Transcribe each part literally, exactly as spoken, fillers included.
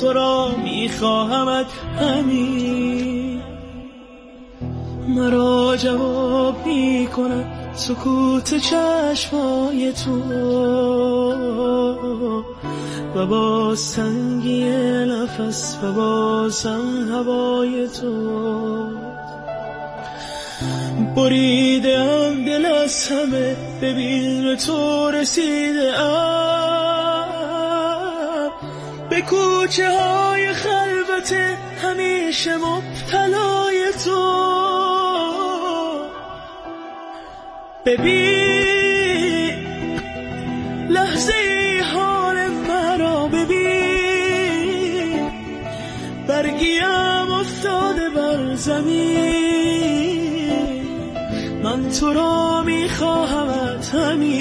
تو را میخواهمت همین. مرا جواب میکند سکوت چشمای تو و با سنگی نفس و بازم هوای تو. بریدم دل از همه، ببین به تو رسیده ام، به کوچه های خلوت همیشه مبتلای تو. ببین لحظه ای حال مرا، ببین برگیم افتاده بر زمین. من تو را میخواهمت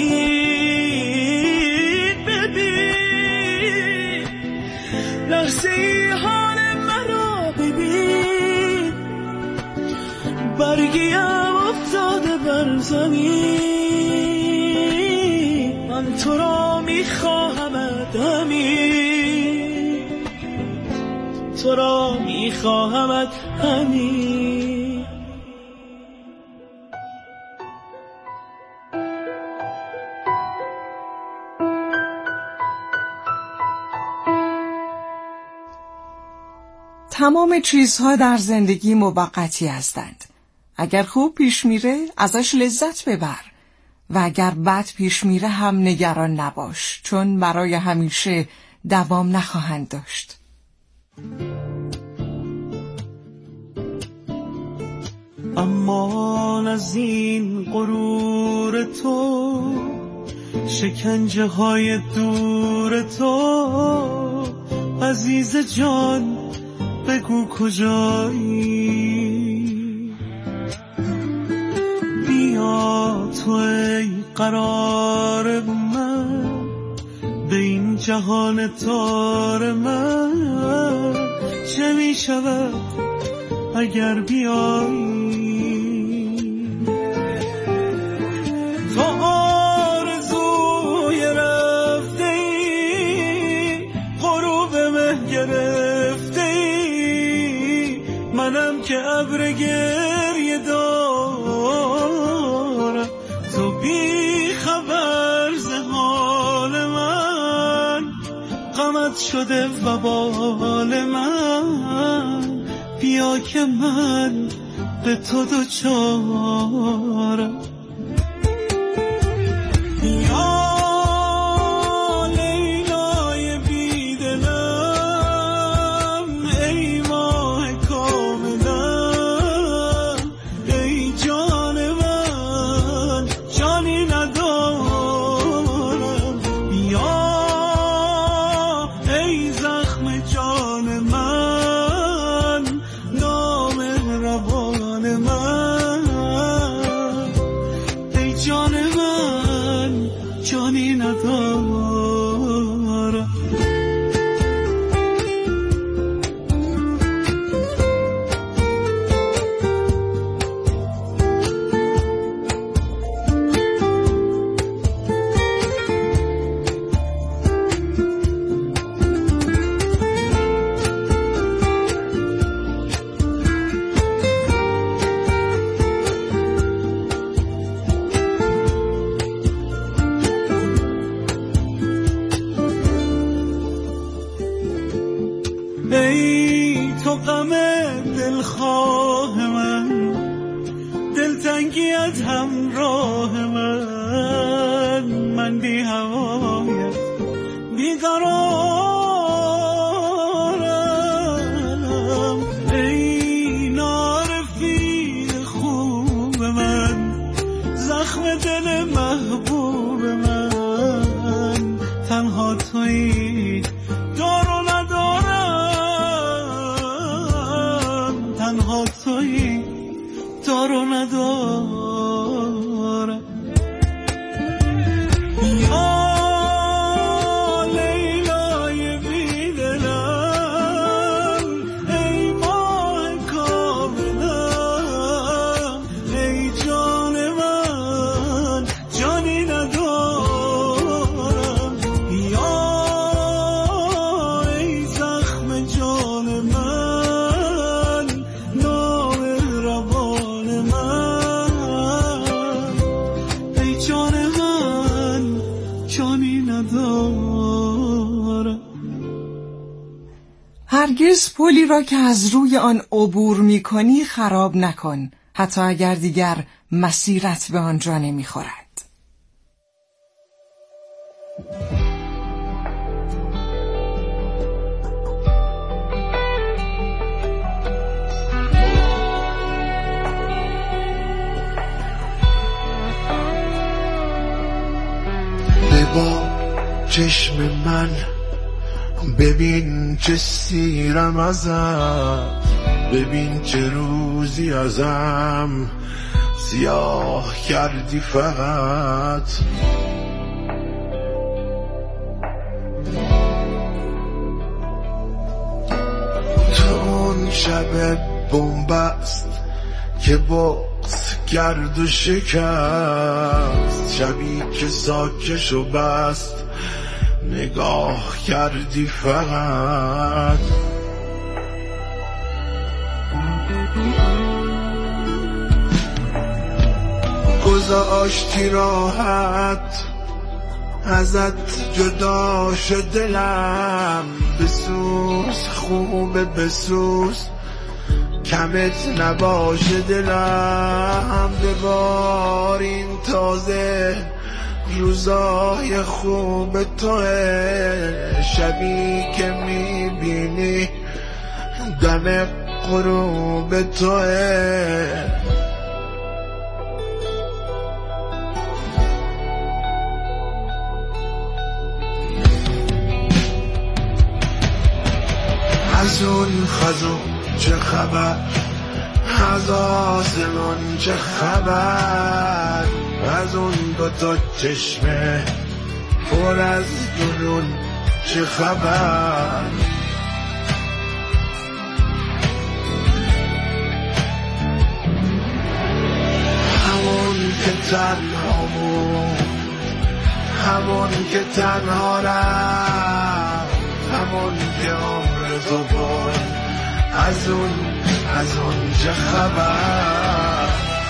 همین. ببین لحظه ای حال مرا، ببین برگیم افتاده بر زمین. من تو را میخواهمت همین، تو را میخواهمت همین. تمام چیزها در زندگی موقتی هستند. اگر خوب پیش میره ازش لذت ببر و اگر بد پیش میره هم نگران نباش، چون برای همیشه دوام نخواهند داشت. اما از این غرور تو، شکنجه های دور تو، عزیز جان بگو کجایی؟ بیا تو ای قرار من، به این جهان تار من. چه می شود اگر بیایی؟ تو آرزوی رفته ای، غروب مه گرفته ای، منم که ابر گریه دارم. تو بی خبر ز حال من، غمت شده وبال من. بیا که من به تو دوچارم. یا لیلای بیدلم، ای ماه کاملم، ای جان من جانی ندارم. یا ای زخم جان من، نامهربان من، ای جان من جانی ندارم. ای تو غم دلخواه من، دلتنگیت همراه من. من بی هوایت بیقرارم. ای نارفیق خوب من، زخم دل محبوب من. تنها تویی دارو ندارم، تنها تویی دارو ندارم. یا لیلای بیدلم، ای ماه کاملم، ای جان من جانی ندارم. یا ای زخم ندارم. هرگز پلی را که از روی آن عبور می کنی خراب نکن، حتی اگر دیگر مسیرت به آنجا نمی خورد. با چشم من ببین چه سیرم ازت، ببین چه روزی ازم سیاه کردی فقط. تو اون شب بنبست که بغض کرد و شکست، شبی که ساکش و بست نگاه کردی فقط. گذاشتی راحت ازت جدا شد دلم، بسوز خوبه بسوز کمت نباشه دلم. ببارین تازه روزای خوب توه، شبی که میبینی دم غروب توه. از اون خزون چه خبر، از آسمان چه خبر، از اون دوتا چشمه پر از جنون چه خبر. همون که تنها بود، همون که تنها رفت، همون که عمر تو بود، از اون از اون چه خبر.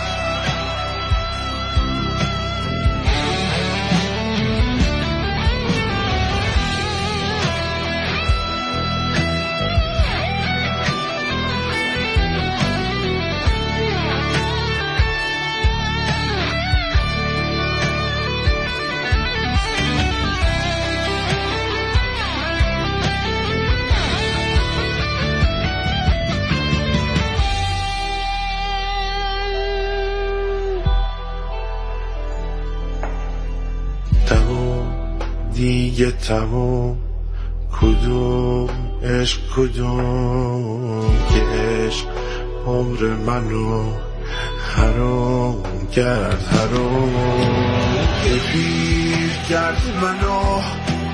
دیگه تموم، کدوم عشق کدوم که عشق عمر منو حرام کرد، حرام که پیر کرد منو،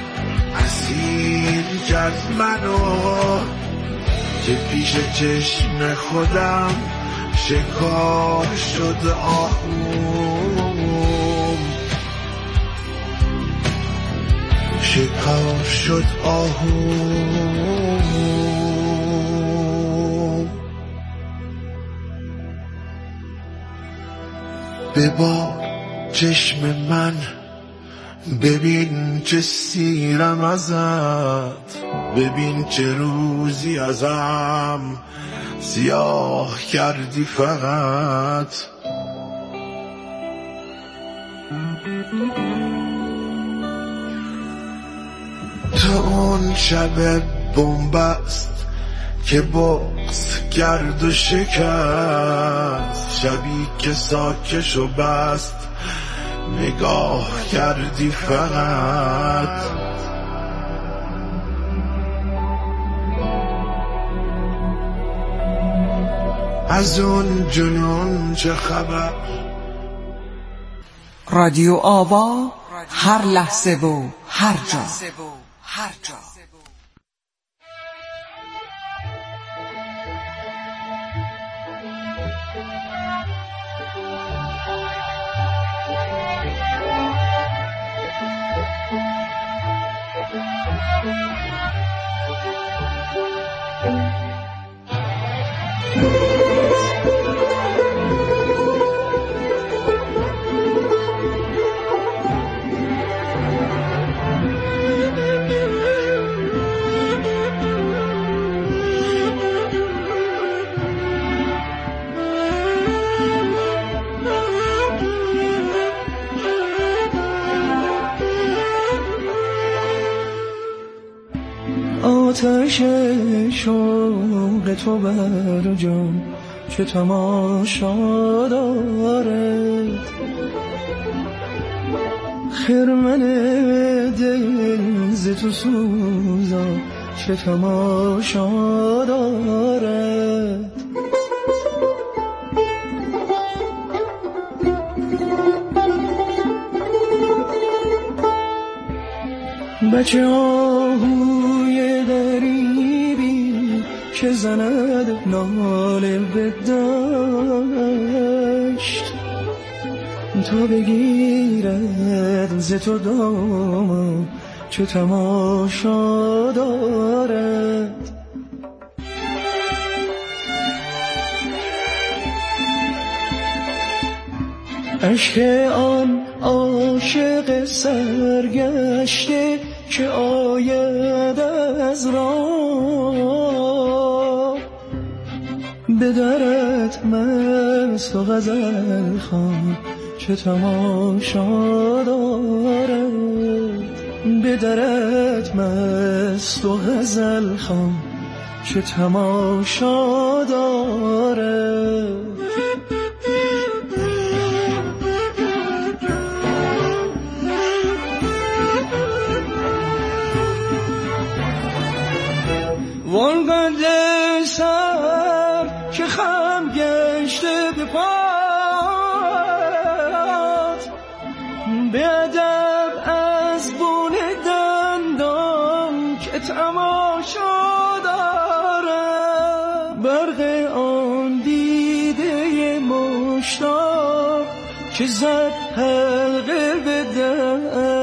اسیر کرد منو، که پیش چشم خودم شکار شد آهوم، شکار شد آهوم. ببا چشم من ببین چه سیرم ازت، ببین چه روزی ازم سیاه کردی فقط. تو اون شب بنبست که بغض کرد و شکست، شبی که ساکش و بست نگاه کردی فقط. از اون جنون چه خبر. رادیو آوا، هر لحظه و هر جا. هر جا. آتش شوق تو بر جان چه تماشا دارد، خرمن دل ز تو سوزا چه تماشا دارد. بچه آهوی دریبی که زند ناله به دشت، تا بگیرد ز تو دام چه تماشا دارد. عشق آن عاشق سرگشته که آید از راه، به درت مست و غزل خوان چه تماشا دارد، به درت مست و غزل خوان چه تماشا دارد. وانقدر سر که خم گشته به پات، به ادب از بون دندان که تماشا دارم، برق آن دیده مشتاق که زد حلقه به در،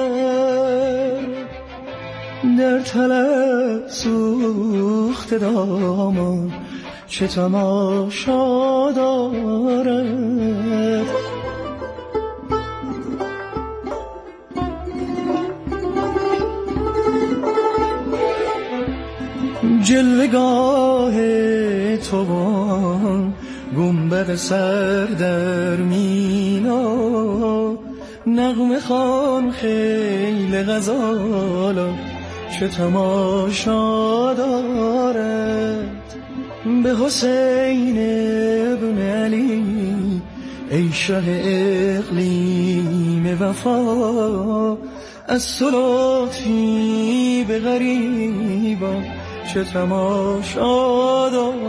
در طلب سوخت دامان چه تماشا دارد. جلوگاه تو بان گنبد سر در مینا، نغمه خوان خیل غزالا چه تماشا دارد. به حسین ابن علی ای شه اقلیم وفا، از تو لطفی به غریبان چه تماشا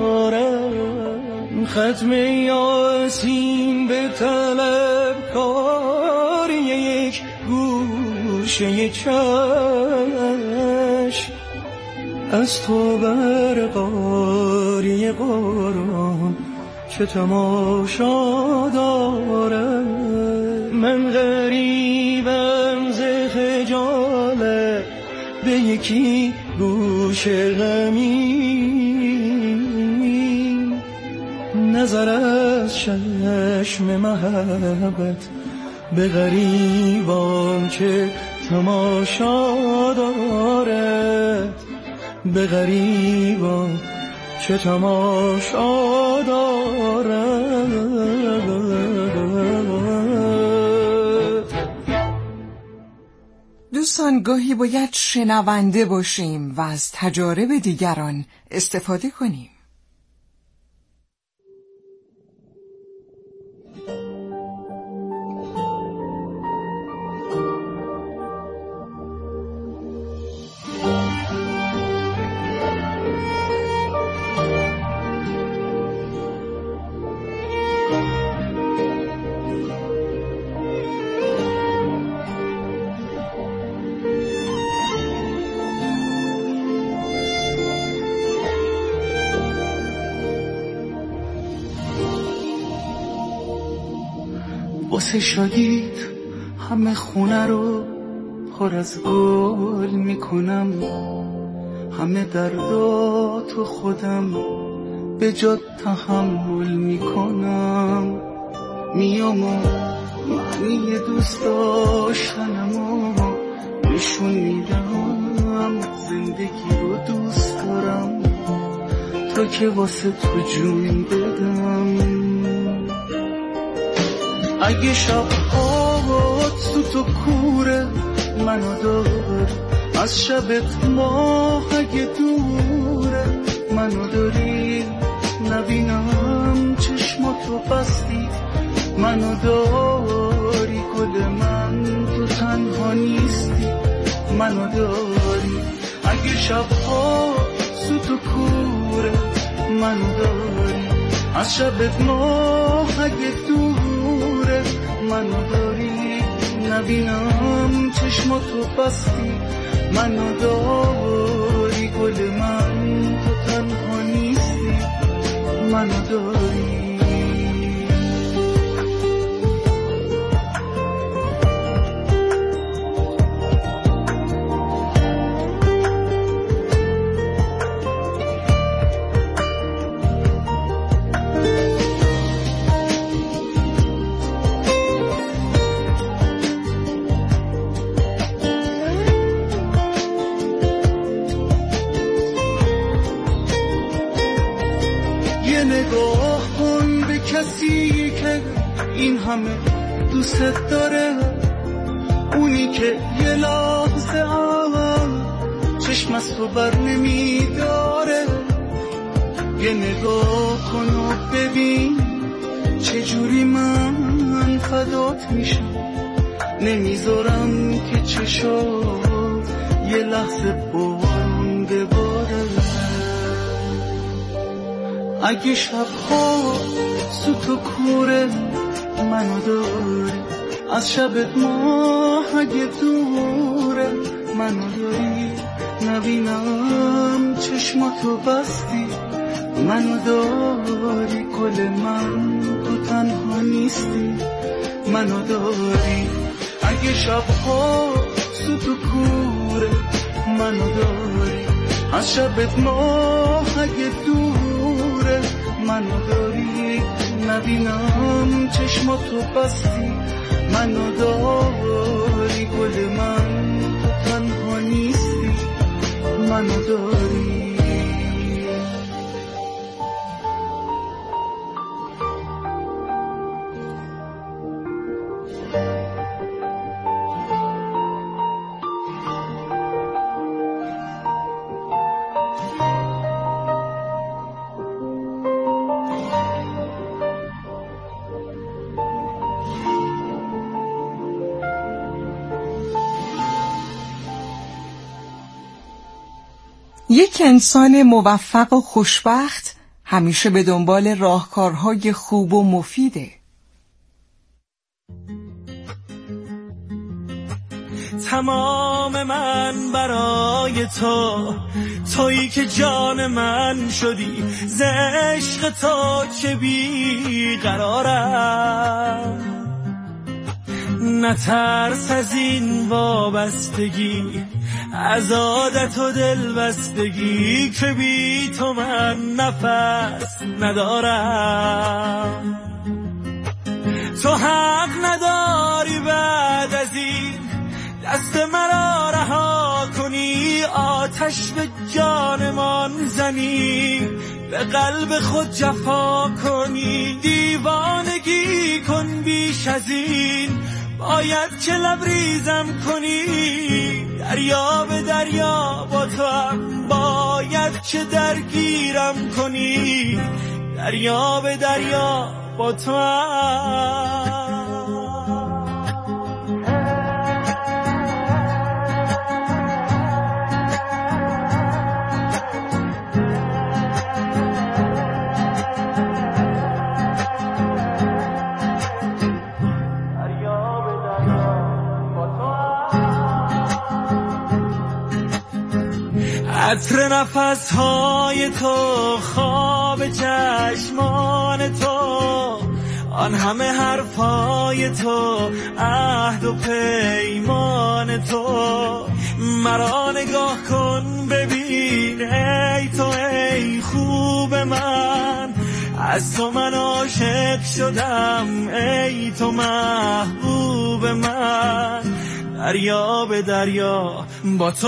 دارد. ختم یاسین به طلب کار یک گوشه چشم، از تو بر قاری قرآن چه تماشا دارد. من غریبم ز خجالت به یکی گوش غمین، نظر از چشم محبت به غریبان چه تماشا دارد، به غریبان چه تماشا دارد. دوستان گاهی باید شنونده باشیم و از تجارب دیگران استفاده کنیم. واسه شادیت همه خونه رو پر از گل میکنم، همه درداتو خودم به جات تحمل میکنم، میام و معنی دوست داشتنم و نشون میدم، زندگی رو دوست دارم تا که واسه تو جون بدم. اگه شب هاوات تو تو کوره منو دار، از شبت ماه اگه دوره منو داری نبینم چشماتو بستی منو داری گل من تو تنها نیستی منو داری اگه شبها سوت و کوره منو داری از شبت ماه اگه دوره منو داری نبینم چشماتو بستی منو داری گل من تو تنها نیستی منو داری این همه دوست داره اونی که یه لحظه اول چشم از تو بر نمیداره یه نگاه کن و ببین چجوری من فدات میشم نمیذارم که چشات یه لحظه بارون بباره اگه شبها سوت و کوره منو داری از شبت ماه اگه دوره منو داری نبینم چشماتو بستی منو داری گل من تو تنها نیستی منو داری اگه شبها سوت و کوره منو داری از شبت ماه اگه دوره منو داری نبینم چشماتو بستی منو داری گل من تو تنها نیستی منو داری یک انسان موفق و خوشبخت همیشه به دنبال راهکارهای خوب و مفیده. تمام من برای تو، تویی که جان من شدی، ز عشق تو چه بی قرارم. نترس از این وابستگی، از عادت و دل بستگی، که بی تو من نفس ندارم. تو حق نداری بعد از این دست مرا رها کنی، آتش به جانمان زنی، به قلب خود جفا کنی. دیوانگی کن بیش از این، باید که لبریزم کنی. دریا به دریا با تو هم باید که درگیرم کنی. دریا به دریا با تو هم. عطر نفسهای تو، خواب چشمان تو، آن همه حرفای تو، عهد و پیمان تو. مرا نگاه کن ببین ای تو، ای خوب من، از تو من عاشق شدم، ای تو محبوب من. دریا به دریا با تو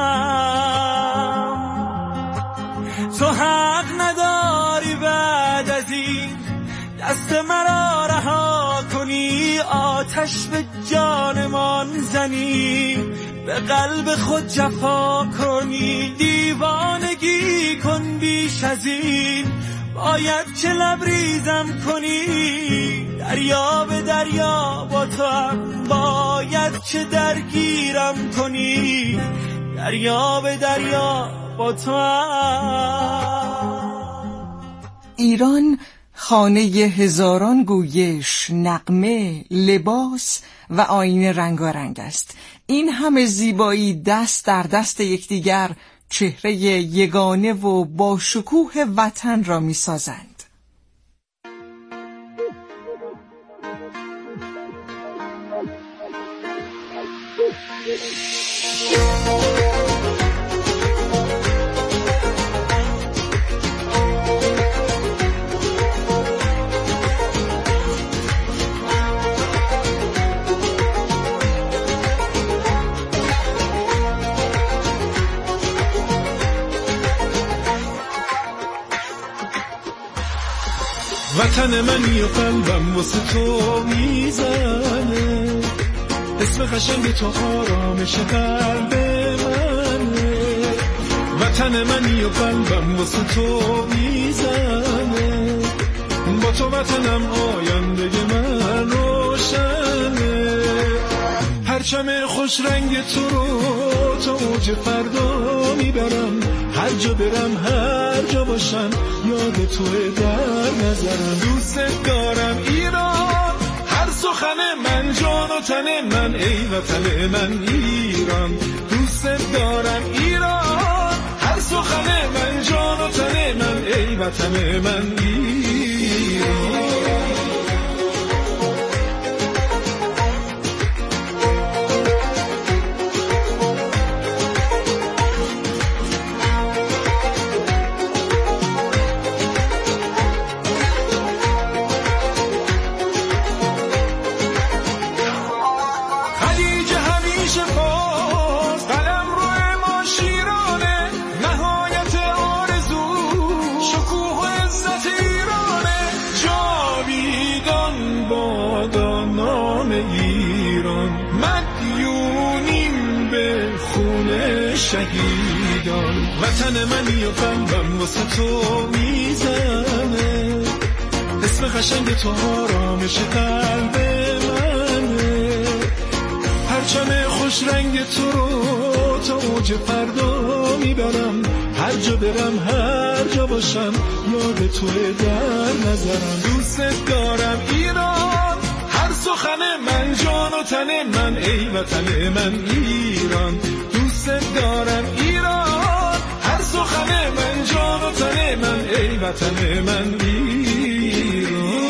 هم. تو حق نداری بعد از این دست مرا رها کنی، آتش به جانمان زنی، به قلب خود جفا کنی، دیوانگی کن بیش از این، باید که لبریزم کنی، دریا به دریا با تو هم باید که درگیرم کنی، دریا به دریا با تو هم. ایران خانه هزاران گویش، نغمه، لباس و آیین رنگارنگ است. این همه زیبایی دست در دست یکدیگر چهره یگانه و با شکوه وطن را می سازند. وطن منی و قلبم واسه تو میزنه، اسم قشنگ تو آرامش قلب منه. وطن منی و قلبم واسه تو میزنه، با تو وطنم آینده من روشنه. پرچم خوش رنگ تو رو تا اوج فردا میبرم، هر جا برم هر جا باشم یاد توه در نظرم. دوست دارم ایران، هر سخن من جان و تن من، ای وطن من ایران. دوست دارم ایران، هر سخن من جان و تن من، ای وطن من ایران. شهیدان وطن منی و قلبم واسه تو میزنه، اسم قشنگ تو آرامش قلب منه. پرچم خوش رنگ تو رو تا اوج فردا میبرم، هر جا برم هر جا باشم یاد توه در نظرم. دوست دارم ایران، هر سخن من جان و تن من، ای وطن من ایران. دوست دارم ایران، هر سخن من جان و تن من، ای وطن من ایران.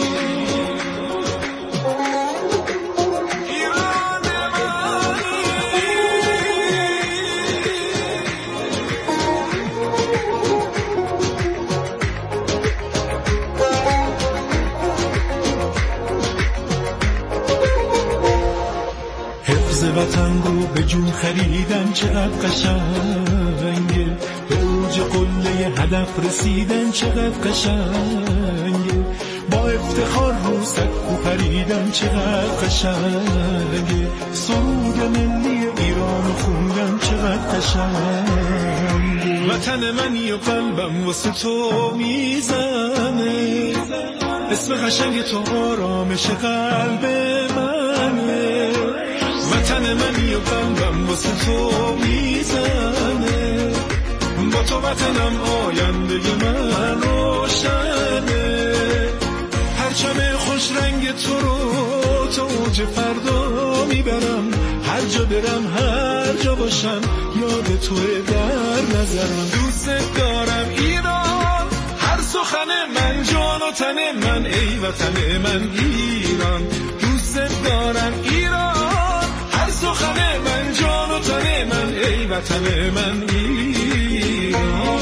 وطن رو به جون خریدن چقدر قشنگه، به اوج قله هدف رسیدن چقدر قشنگه، با افتخار رو سقف پریدن چقدر قشنگه، سرود ملی ایران خوندن چقدر قشنگه. وطن منی و قلبم واسه تو میزنه، اسم قشنگ تو آرامش قلب منه. وطن منی و قلبم واسه تو میزنه، با تو وطنم آینده من روشنه. پرچم خوش رنگ تو رو تا اوج فردا میبرم، هر جا برم هر جا باشم یاد توه در نظرم. دوست دارم ایران، هر سخن من جان و تن من، ای وطن من ایران. دوست دارم ایران، هر سخن من جان و تن من، ای وطن من ایران.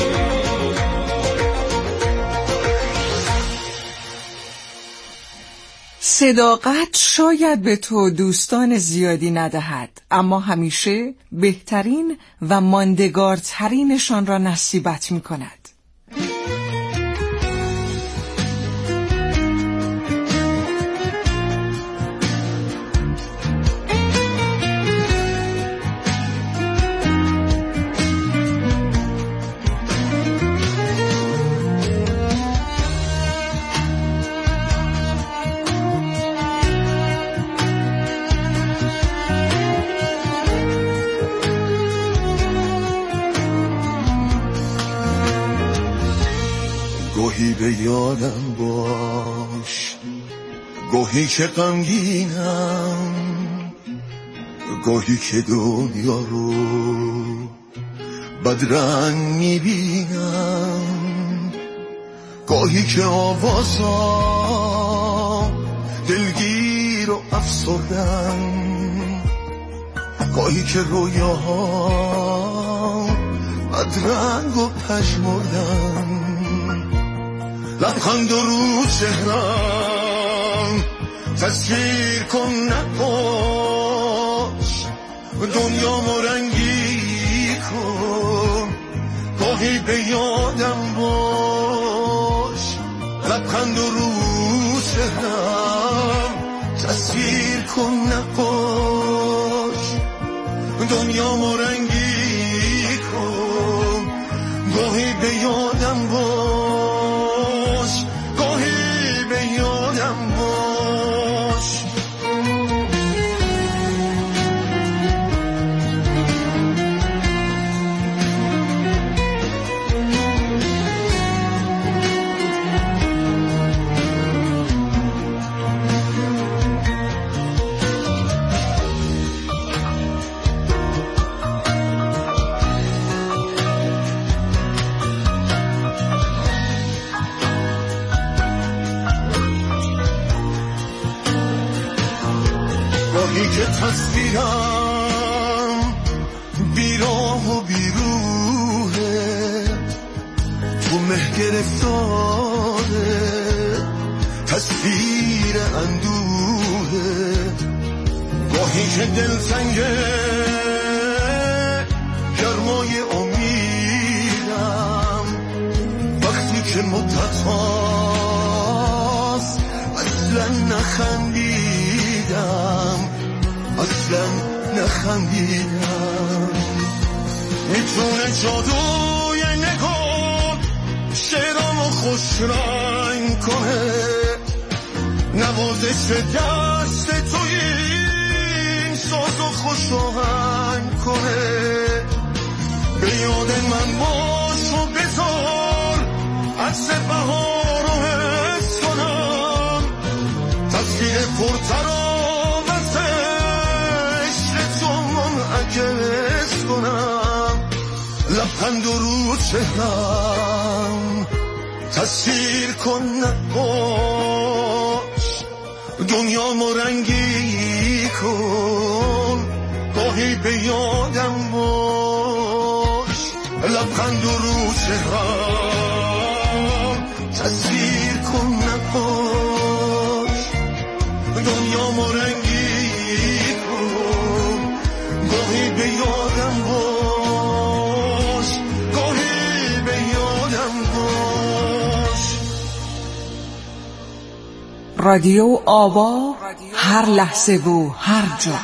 صداقت شاید به تو دوستان زیادی ندهد، اما همیشه بهترین و ماندگارترینشان را نصیبت می کند. گاهی به یادم باش، گاهی که غمگینم، گاهی که دنیا رو بدرنگ میبینم، گاهی که آوازا دلگیر و افسردن، گاهی که رویاها بدرنگ و پژمردن، لبخند رو چهرم تصویر کن نباش، دنیا مرنگی کن، گاهی به یادم باش، لبخند رو چهرم تصویر کن نباش، دنیا مرنگی کن، گاهی به یادم باش، گاهی به یادم باش. گاهی که تصویرم بیراه و بیروه، تو مه گرفتاره تصویر اندوه، گاهی که دلتنگه گرمای امیدم، وقتی که مدت هاست اصلا نخندیدم، اصلا نخندیدم. میتونه جادوی نگاه شعرامو خوش رنگ کنه، نوازش دست توی این سازو خوش آهنگ کنه، به یاد من باش و بذار عکس بهار رو حس کنم، تصویر پرتراوت عشق تو منعکس کنم، لبخند رو چهرم تصویر کن نباش، دنیا مرنگی کن، گاهی به یادم باش، لبخند رو چهرم تصویر کن نباش، دنیا مرنگی کن، گاهی به یادم باش، گاهی به یادم باش. رادیو آوا، هر لحظه و هر جا.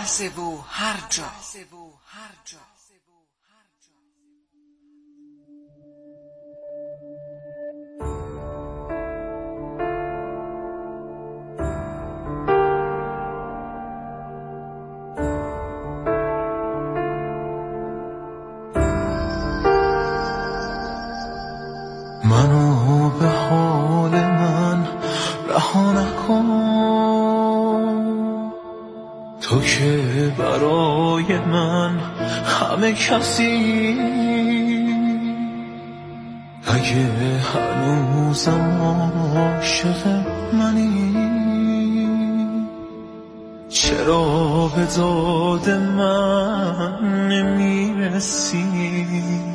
منو به حال من رها نکن، تو که برای من همه کسی، اگه هنوزم عاشق منی، چرا به داد من نمیرسی؟